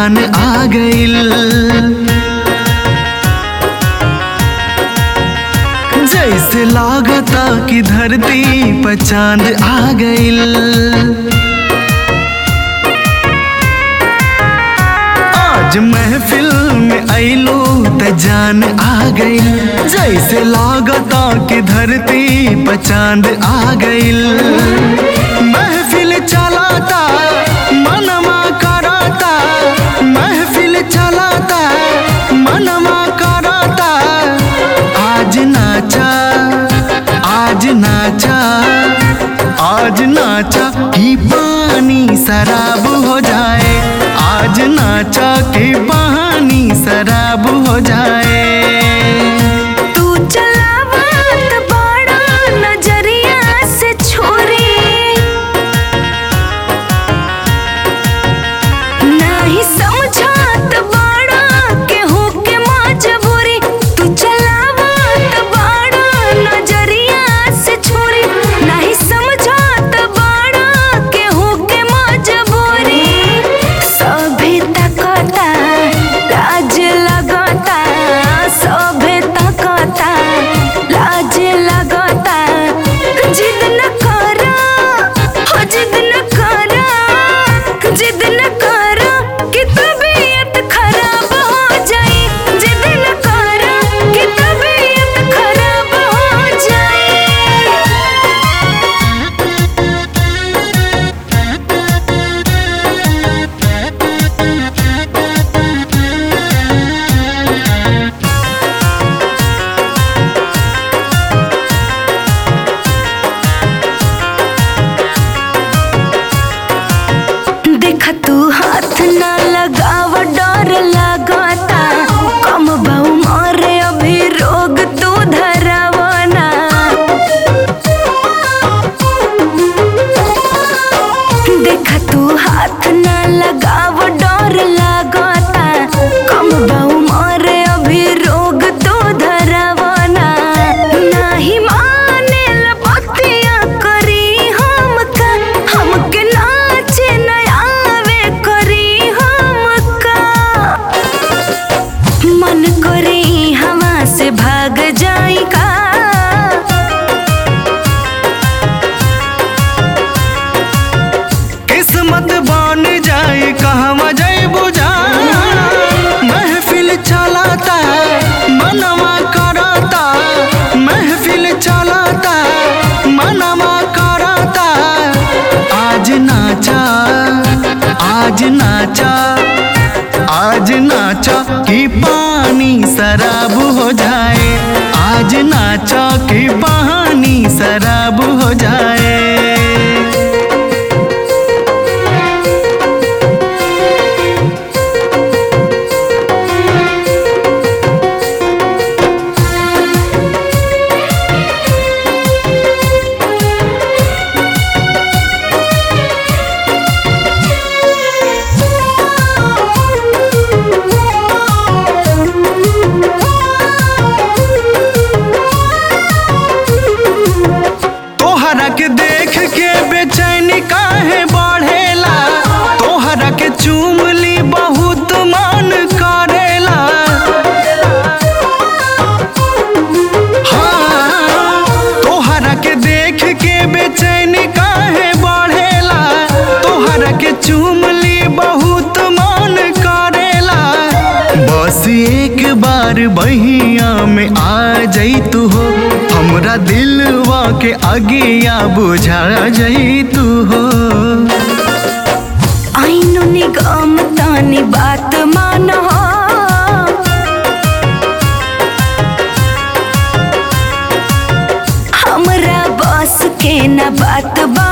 जान आ गइल। जैसे लागता कि धरती पर चांद आ गइल। आज महफिल में अइलू त जान आ गइल। जैसे लागता कि धरती पर चांद आ गइल। महफिल चलाता मनमा कराता, महफिल चलाता मनमा कराता। आज नाचा, आज नाचा, आज नाचा कि पानी शराब हो जाए। आज नाचा कि पानी शराब हो जाए। तू चलावत बड़ा नजरिया से छोरी, नहीं समझत बड़ा केहू के मजबूरी। तू चलावत बड़ा नजरिया से छोरी, नहीं समझत बड़ा केहू के मजबूरी। सभे तकता लाज लगता, सभे तकता लाज लगता। जिद न करा हो, जिद न करा, जिद न करा कि तबीयत खराब हो जाए। जिद न करा कि तबीयत खराब हो जाए। देख तू हाथ ना लगाव, डर लगता। कम बहु मारे अभी रोग तू धरवना। देख तू हाथ ना लगाव, डर लगता। कम बहु मारे अभी रोग तू धरवना। नाही माने लपतिया करी हमका, हमके नाचे न आवे करी हमका। मन करे हवा से भाग जाई का। किस्मत बन जाए कहवा जइबू जान। महफिल चलाता मनवा कराता, महफिल चलाता मनवा कराता। आज नाचा, आज नाचा, आज नाचा कि पानी शराब हो जाए। आज नाचा कि पानी शराब हो जाए। तोहरा के देख के बेचैनी काहे बढ़ेला। तोहरा के चूम ली बहुत मन करेला। हाँ, तोहरा के देख के बेचैनी काहे बढ़ेला। तोहरा के चूम ली बहुत मन करेला। बस एक बार बहिया में आ जइतू हो, हमरा दिलवा के अगिया बुझा जइतू हो। आइनो निगम तानी बात मानो। हमरा बस के न बात